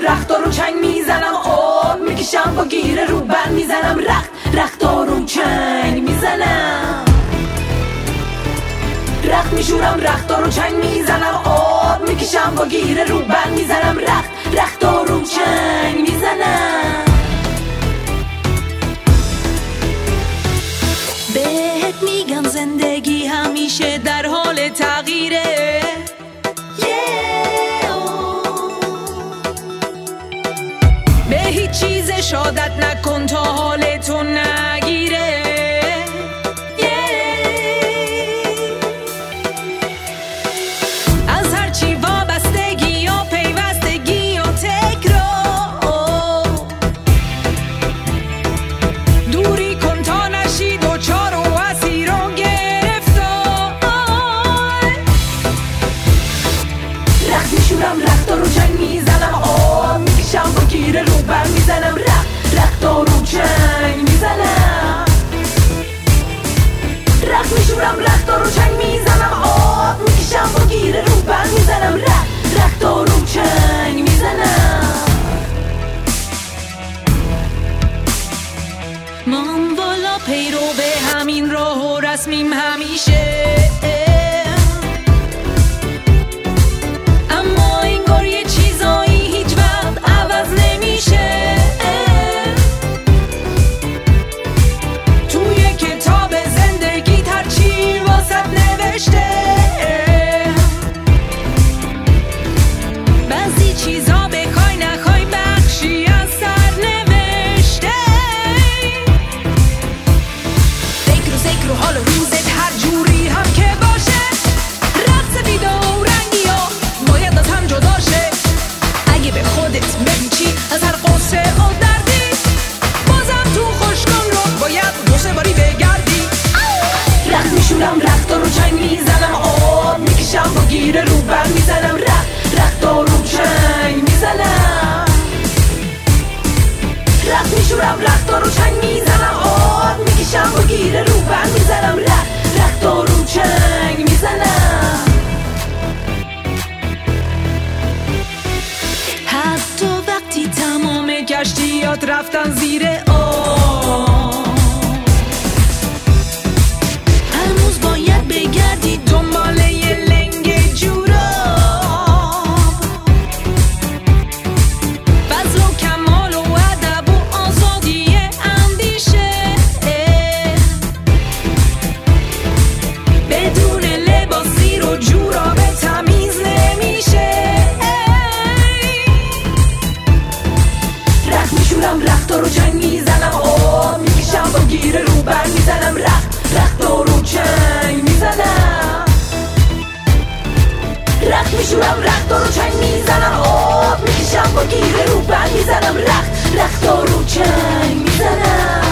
رختار رو چنگ میزنم، آب میکشم با گیره رو بر میزنم، رختار رو چنگ میزنم، رخت میشورم رختار رو چنگ میزنم، آب میکشم با گیره رو بر میزنم، رختار رو چنگ میزنم. بهت میگم زندگی همیشه در حال تغییره، به هیچ چیز شادت نکن تا حالتو نگیره، از هرچی وابستگی یا پیوستگی یا تکرار دوری کن تا نشی دوچار و اسیر و گرفتار. رخت میشورم رختار رو چنگ میزنم، آب میکشم با گیره رو بر میزنم، رختار رو چنگ میزنم، رخت میشورم رختار رو چنگ میزنم، آب میکشم با گیره رو بر میزنم، رختار رو چنگ میزنم. من والا پیرو به همین راه و رسمیم همیشه، اما انگار یه چیزایی هیچ وقت عوض نمیشه، توی کتاب زندگی هرچی واسط نوشته، بعضی چیزا بخوای نخوای بخشی از سرنوشته، فکر و حال روزت هر جوری هم که باشه، رقص بیدا و رنگی ها باید از هم جدا شه، اگه به خودت بپیچی از هر قصه و دردی، بازم تو خوشگان رو باید دو سه باری بگردی. رخت میشورم رختار رو چنگ میزنم، آب میکشم با گیره رو بر میزنم، رختار رو چنگ میزنم، رخت میشورم رختار رو چنگ میزنم، آب میکشم با گیره رو بر میزنم، رختار رو چنگ میزنم. حتی وقتی تمام کشتیات رفتن زیر آب، هنوز باید بگردی دنبال یه لنگ جوراب، فضل و کمال و ادب و آزادی اندیشه، بدون لباسی رو جوراب تمیز نمیشه، رخت میشورم رختار رو چنگ میزنم، آب میکشم با گیره رو بر میزنم، رختار رو چنگ میزنم، رخت میشورم رختار رو چنگ میزنم، آب میکشم با گیره رو بر میزنم، رختار رو چنگ میزنم.